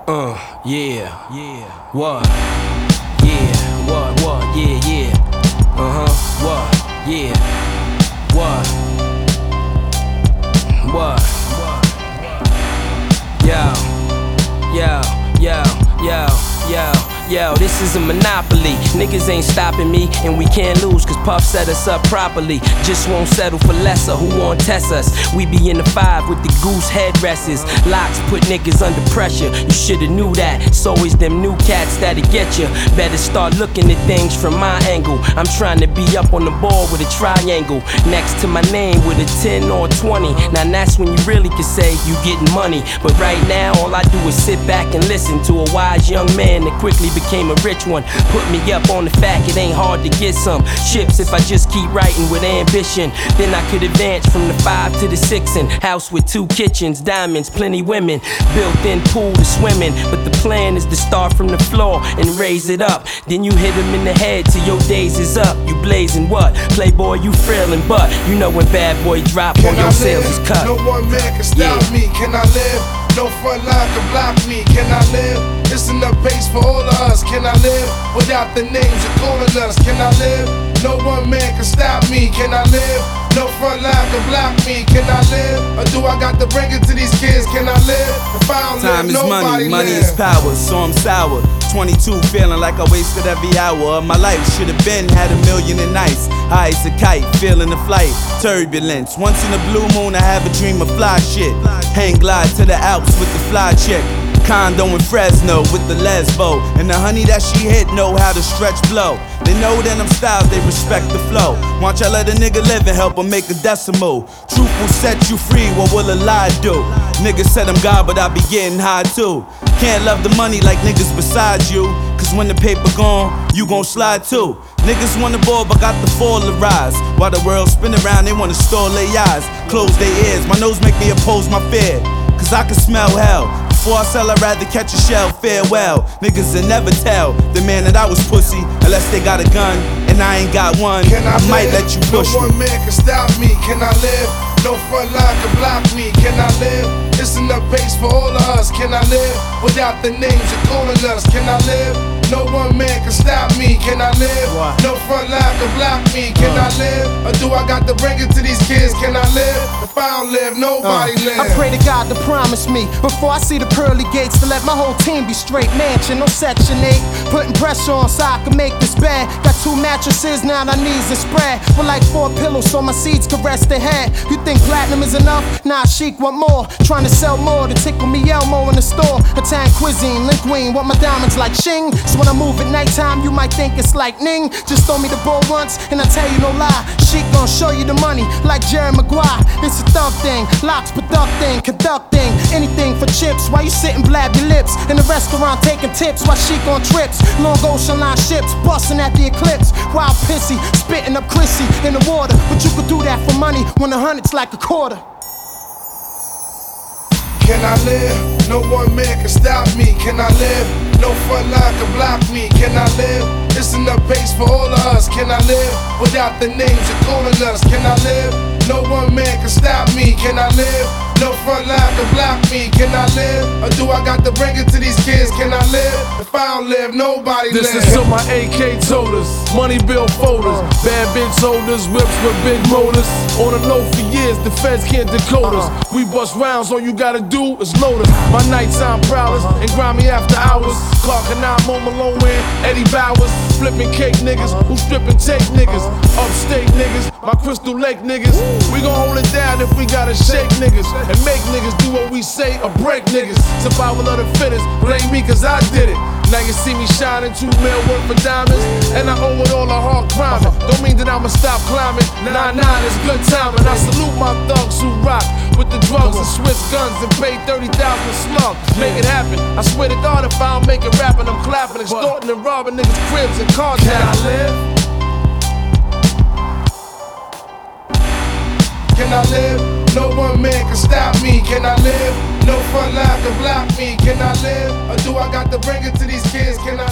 Yeah, what? Yeah, what, yeah, what, yeah, what, yo, this is a monopoly. Niggas ain't stopping me, and we can't lose, cause Puff set us up properly. Just won't settle for lesser, who won't test us? We be in the 5 with the goose headrests. Locks put niggas under pressure, you shoulda knew that. It's always them new cats that'll get you. Better start looking at things from my angle. I'm trying to be up on the board with a triangle next to my name with a 10 or 20. Now that's when you really can say you getting money. But right now all I do is sit back and listen to a wise young man that quickly became a rich one. Put me up on the fact it ain't hard to get some chips if I just keep writing with ambition. Then I could advance from the 5 to the 6 and house with 2 kitchens, diamonds, plenty women, built-in pool to swim in. But the plan is to start from the floor and raise it up. Then you hit them in the head till your days is up. You blazing what? Playboy, you frailin', but you know when bad boy drop or your sales is cut. No one man can stop me. Can I live? No front line can block me. Can I live? It's enough pace for all of us. Can I live without the names you're calling us? Can I live? No one man can stop me. Can I live? No front line can block me. Can I live? Or do I got to bring it to these kids? Can I live? If I don't Time live, is nobody money, money live. is power, so I'm sour. 22 feeling like I wasted every hour of my life. Should've been had $1 million and nice. High as a kite, feeling the flight. Turbulence, once in a blue moon I have a dream of fly shit. Hang glide to the Alps with the fly chick. Condo in Fresno with the lesbo. And the honey that she hit know how to stretch blow. They know that I'm styles, they respect the flow. Watch I let a nigga live and help him make a decimal. Truth will set you free, what will a lie do? Niggas said I'm God, but I be getting high too. Can't love the money like niggas besides you, cause when the paper gone, you gon' slide too. Niggas wanna ball but got the fall to rise. While the world spin around, they wanna stall their eyes, close their ears. My nose make me oppose my fear, cause I can smell hell. Before I sell, I'd rather catch a shell, farewell. Niggas will never tell the man that I was pussy, unless they got a gun, and I ain't got one. I might let you push me. No one man can stop me. Can I live? No front line can block me. Can I live? It's enough pace for all of us. Can I live without the names you're calling us? Can I live? No one man can stop me. Can I live? No front line can block me. Can I live? Or do I got to bring it to these kids? Can I live? If I don't live, nobody live. I pray to God to promise me before I see the pearly gates to let my whole team be straight. Mansion, no section 8. Putting pressure on so I can make this bed. Got 2 mattresses, now my knees are spread. With like 4 pillows so my seeds can rest their head. You think platinum is enough? Nah, chic want more. Trying to sell more to tickle me Elmo in the store. Italian cuisine, linguine, want my diamonds like Shing. So when I move at nighttime, you might think it's like Ning. Just throw me the ball once, and I tell you no lie. Chic gon' show you the money, like Jerry Maguire. It's a thug thing, locks, producting, conducting. Anything for chips, while you sit and blab your lips. In the restaurant taking tips, while Chic on trips. Long ocean line ships, busting at the eclipse. Wild pissy, spitting up Chrissy in the water. But you could do that for money when 100's like a quarter. Can I live? No one man can stop me. Can I live? No front line can block me. Can I live? It's enough pace for all of us. Can I live without the names you're calling us? Can I live? No one man can stop me. Can I live? No front line can block me. Can I live? Or do I got to bring it to these kids? Can I live? If I don't live, nobody live. This is so my AK told us. Money bill folders, bad bitch holders, whips with big motors. On the low for years, the feds can't decode us. We bust rounds, all you gotta do is load us. My nighttime prowlers and grimy after hours. Clark and I, Mo Malone and Eddie Bowers. Flipping cake niggas, who stripping tape niggas. Upstate niggas, my Crystal Lake niggas. We gon' hold it down if we gotta shake niggas. And make niggas do what we say or break niggas. Survival of the fittest, blame me cause I did it. Now you see me shining, 2 mil worth for diamonds. And I owe it all a hard climbing. Don't mean that I'ma stop climbing. 9-9 is good timing. I salute my thugs who rock with the drugs and Swiss guns and pay 30,000 a slug. Make it happen. I swear to God if I don't make it rapping, I'm clapping, extorting and robbing niggas' cribs and cars. Can I live? Can I live? No one man can stop me. Can I live? No front line can block me. Can I live? Or do I got to bring it to these kids? Can I